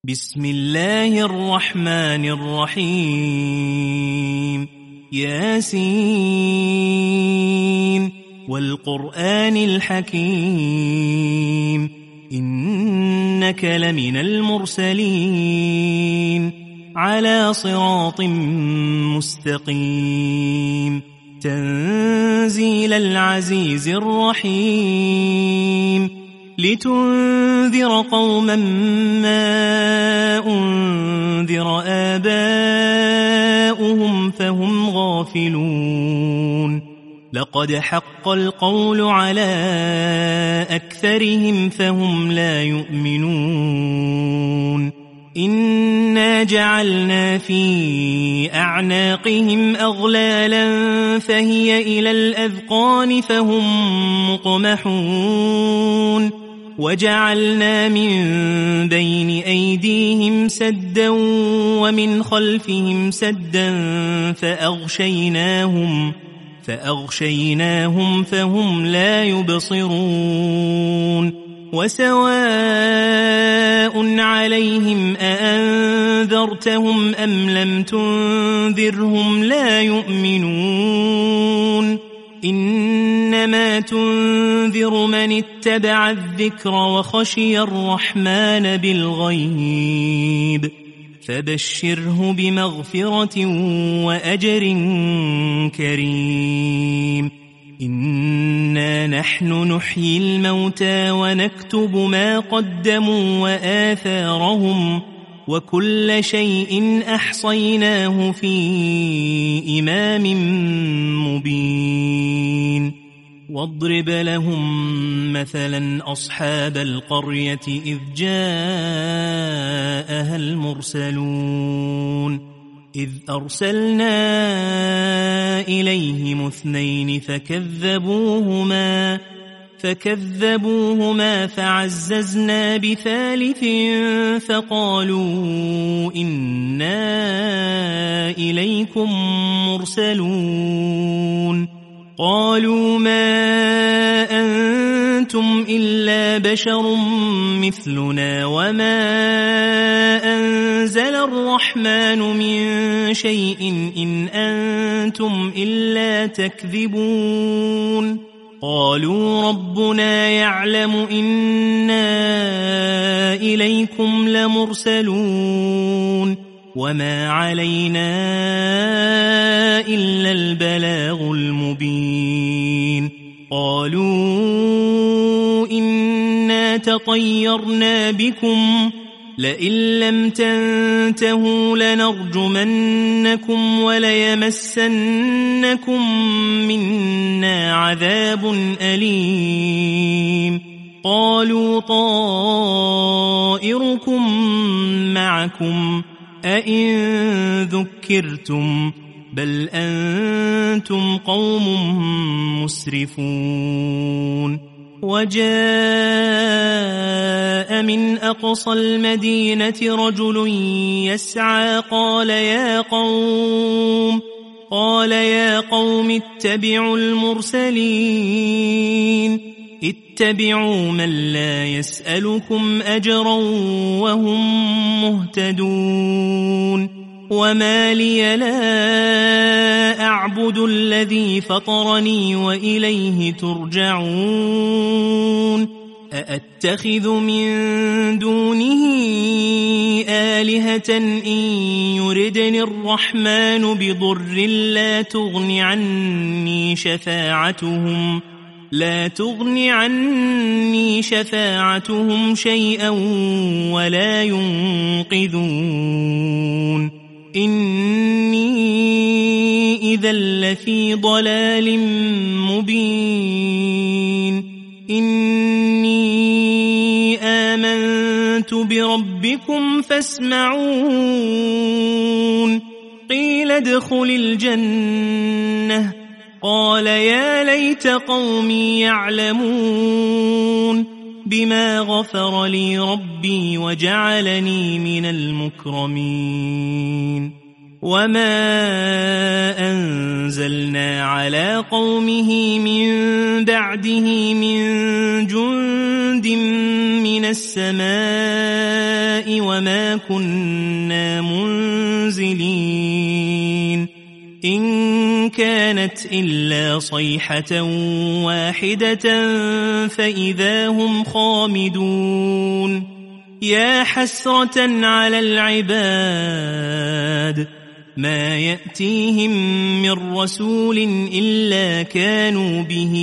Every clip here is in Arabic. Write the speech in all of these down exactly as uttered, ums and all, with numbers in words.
بسم الله الرحمن الرحيم ياسين والقرآن الحكيم إنك لمن المرسلين على صراط مستقيم تنزيل العزيز الرحيم لتنذر قوما ما أنذر آباؤهم فهم غافلون لقد حق القول على أكثرهم فهم لا يؤمنون إنا جعلنا في أعناقهم أغلالا فهي إلى الأذقان فهم مقمحون وجعلنا من بين أيديهم سدا ومن خلفهم سدا فأغشيناهم فأغشيناهم فهم لا يبصرون وسواء عليهم أأنذرتهم أم لم تنذرهم لا يؤمنون إنما تنذر من اتبع الذكر وخشي الرحمن بالغيب فبشره بمغفرة وأجر كريم إنا نحن نحيي الموتى ونكتب ما قدموا وآثارهم وكل شيء أحصيناه في إمام مبين واضرب لهم مثلا أصحاب القرية إذ جاءها المرسلون إذ أرسلنا إليهم اثنين فكذبوهما فكذبوهما فعززنا بثالث فقالوا إنا إليكم مرسلون قالوا ما أنتم إلا بشر مثلنا وما أنزل الرحمن من شيء إن أنتم إلا تكذبون قالوا ربنا يعلم إنا إليكم لمرسلون وما علينا إلا البلاغ المبين قالوا إنا تطيرنا بكم لئن لم تنتهوا لنرجمنكم وليمسنكم منا عذاب أليم قالوا طائركم معكم أئن ذكرتم بل أنتم قوم مسرفون وجاء من أقصى المدينة رجل يسعى قال يا قوم قال يا قوم اتبعوا المرسلين اتبعوا من لا يسألكم أجرا وهم مهتدون وما لي لا أعبد الذي فطرني وإليه ترجعون أأتخذ من دونه آلهة إن يردني الرحمن بضر لا تغن عني شفاعتهم لا تغن عني شفاعتهم شيئا ولا ينقذون إني إذا لفي ضلال مبين إني آمنت بربكم فاسمعون قيل ادخل الجنة قال يا ليت قومي يعلمون بما غفر لي ربي وجعلني من المكرمين وما أنزلنا على قومه من بعده من جند من من السماء وما كنا منزلين إن كانت إلا صيحة واحدة فإذا هم خامدون يا حسرة على العباد ما يأتيهم من رسول إلا كانوا به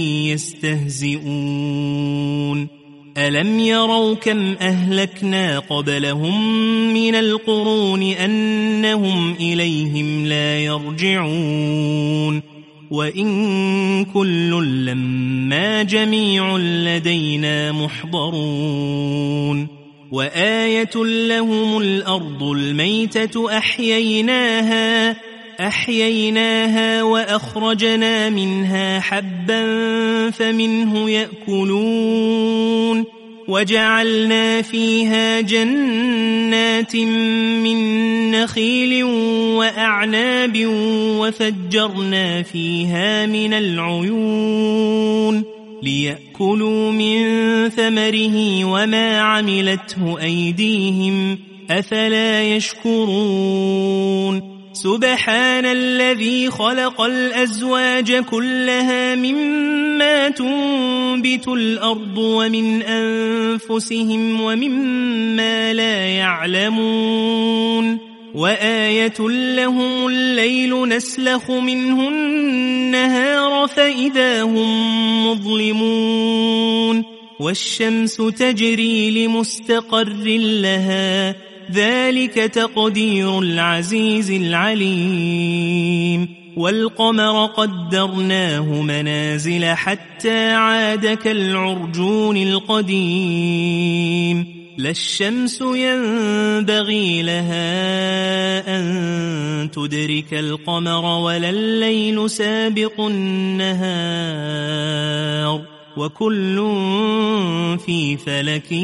يستهزئون ألم يروا كم أهلكنا قبلهم من القرون أنهم إليهم لا يرجعون وإن كل لما جميع لدينا محضرون وآية لهم الأرض الميتة أحييناها أحييناها وأخرجنا منها حبا فمنه يأكلون وجعلنا فيها جنات من نخيل وأعناب وفجرنا فيها من العيون ليأكلوا من ثمره وما عملته أيديهم أفلا يشكرون سبحان الذي خلق الأزواج كلها مما تنبت الأرض ومن أنفسهم ومما لا يعلمون وآية لهم الليل نسلخ منه النهار فإذا هم مظلمون والشمس تجري لمستقر لها ذلك تقدير العزيز العليم والقمر قدرناه منازل حتى عاد كالعرجون القديم لا الشمس ينبغي لها أن تدرك القمر ولا الليل سابق النهار وكل في فلك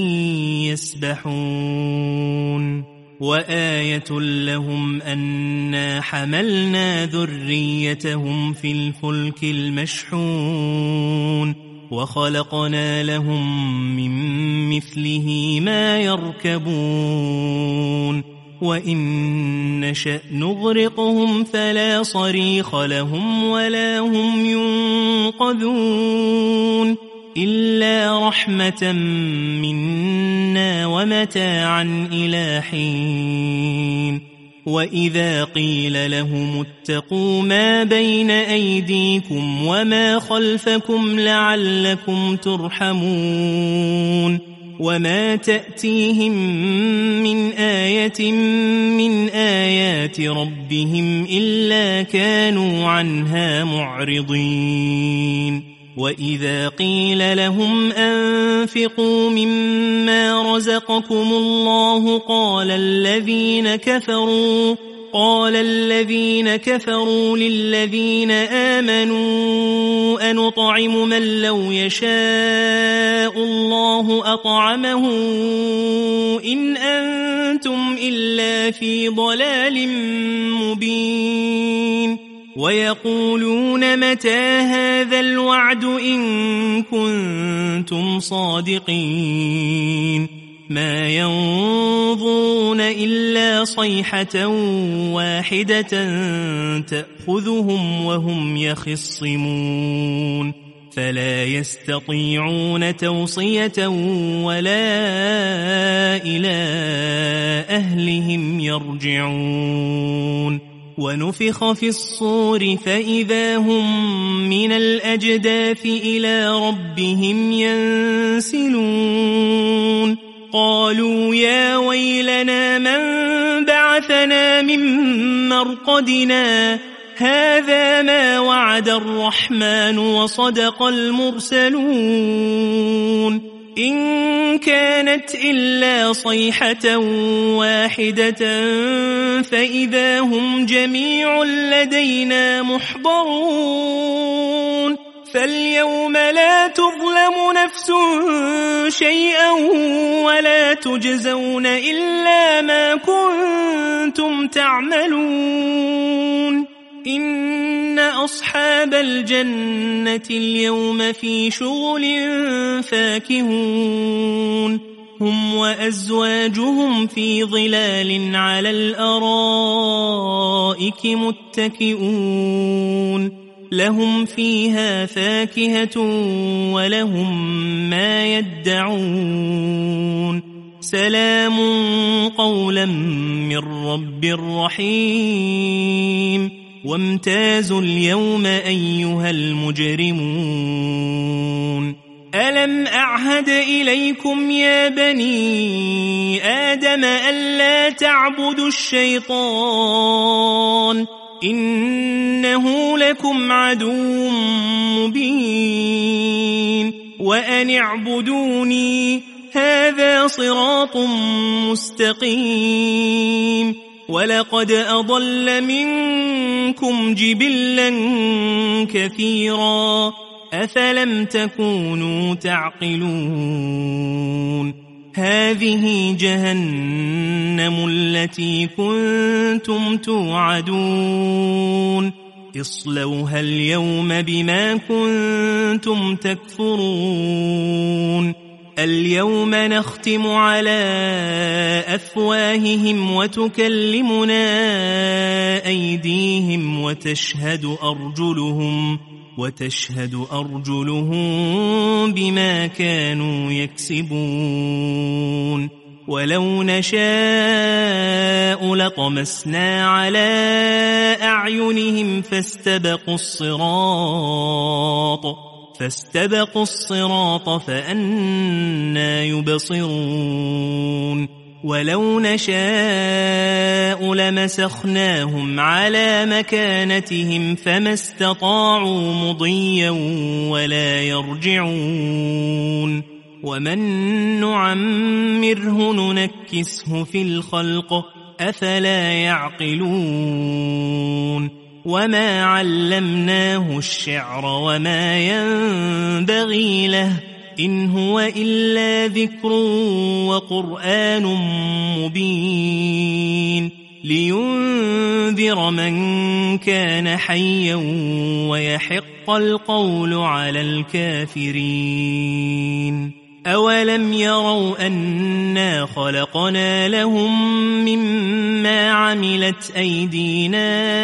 يسبحون وآية لهم أنا حملنا ذريتهم في الفلك المشحون وخلقنا لهم من مثله ما يركبون وإن نشأ نغرقهم فلا صريخ لهم ولا هم ينقذون إلا رحمة منا ومتاعا إلى حين وإذا قيل لهم اتقوا ما بين أيديكم وما خلفكم لعلكم ترحمون وما تأتيهم من آية من آيات ربهم إلا كانوا عنها معرضين وإذا قيل لهم أنفقوا مما رزقكم الله قال الذين كفروا قال الذين كفروا للذين آمنوا أنطعم من لو يشاء الله أطعمه إن أنتم إلا في ضلال مبين ويقولون متى هذا الوعد إن كنتم صادقين ما ينظرون إلا صيحة واحدة تأخذهم وهم يخصمون فلا يستطيعون توصية ولا إلى أهلهم يرجعون ونفخ في الصور فإذا هم من الأجداث إلى ربهم ينسلون قالوا يا ويلنا من بعثنا من مرقدنا هذا ما وعد الرحمن وصدق المرسلون إن كانت إلا صيحة واحدة فإذا هم جميع لدينا محضرون فاليوم لا تظلم نفس شيئا ولا تجزون إلا ما كنتم تعملون إن أصحاب الجنة اليوم في شغل فاكهون هم وأزواجهم في ظلال على الأرائك متكئون لهم فيها فاكهة ولهم ما يدعون سلام قولا من رب رحيم وامتازوا اليوم أيها المجرمون ألم أعهد إليكم يا بني آدم ألا تعبدوا الشيطان إنه لكم عدو مبين وأن اعبدوني هذا صراط مستقيم ولقد أضل منكم جبلا كثيرا أفلم تكونوا تعقلون هذه جهنم التي كنتم توعدون اصلوها اليوم بما كنتم تكفرون اليوم نختم على أفواههم وتكلمنا أيديهم وتشهد أرجلهم وتشهد أرجلهم بما كانوا يكسبون ولو نشاء لطمسنا على أعينهم فاستبقوا الصراط فاستبقوا الصراط فأنى يبصرون ولو نشاء لمسخناهم على مكانتهم فما استطاعوا مضيا ولا يرجعون ومن نعمره ننكسه في الخلق أفلا يعقلون وما علمناه الشعر وما ينبغي له إن هو إلا ذكر وقرآن مبين لينذر من كان حيا ويحق القول على الكافرين أولم يروا أنا خلقنا لهم مما عملت أيدينا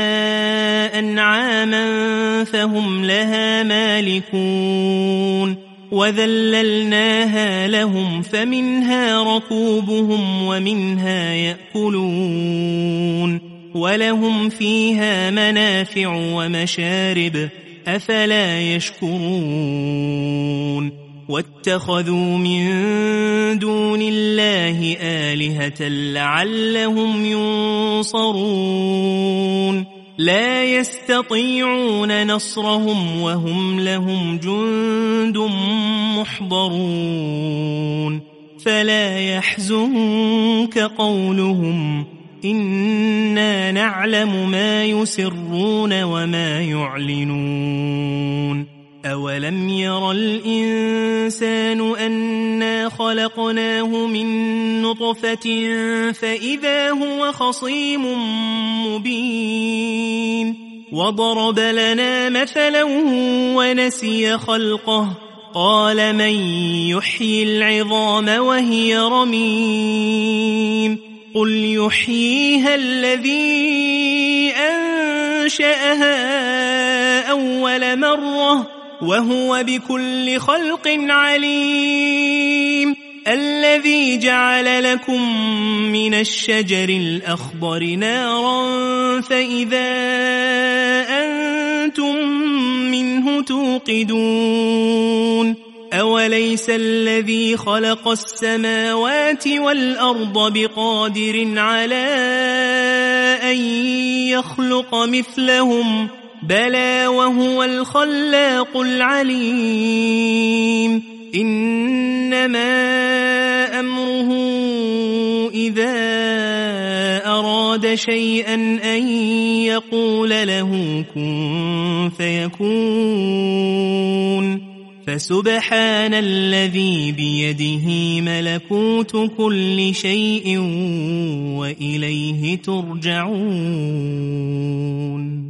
أنعاما فهم لها مالكون وذللناها لهم فمنها ركوبهم ومنها يأكلون ولهم فيها منافع ومشارب أفلا يشكرون واتخذوا من دون الله آلهة لعلهم ينصرون لا يستطيعون نصرهم وهم لهم جند محضرون فلا يحزنك قولهم إنا نعلم ما يسرون وما يعلنون أولم ير الإنسان أنا خلقناه من نطفة فإذا هو خصيم مبين وضرب لنا مثلا ونسي خلقه قال من يحيي العظام وهي رميم قل يحييها الذي أنشأها أول مرة وهو بكل خلق عليم الذي جعل لكم من الشجر الأخضر نارا فإذا أنتم منه توقدون أوليس الذي خلق السماوات والأرض بقادر على أن يخلق مثلهم بلى وهو الخلاق العليم إنما أمره إذا أراد شيئا أن يقول له كن فيكون فسبحان الذي بيده ملكوت كل شيء وإليه ترجعون.